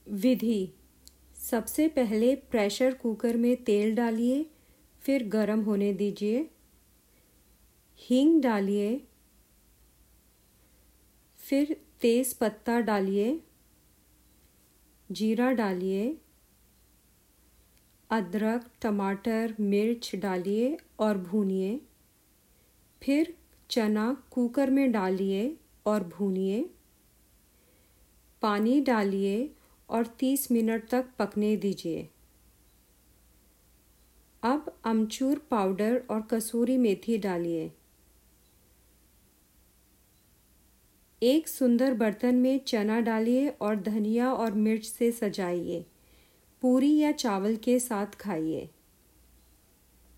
विधि: सबसे पहले pressure cooker में तेल डालिए, फिर गरम होने दीजिए। हींग डालिए, फिर तेज पत्ता डालिए, जीरा डालिए, अदरक, टमाटर, मिर्च डालिए और भूनिए। फिर चना कुकर में डालिए और भूनिए। पानी डालिए और 30 मिनट तक पकने दीजिए। अब अमचूर पाउडर और कसूरी मेथी डालिए। एक सुंदर बर्तन में चना डालिए और धनिया और मिर्च से सजाइए। पूरी या चावल के साथ खाइए।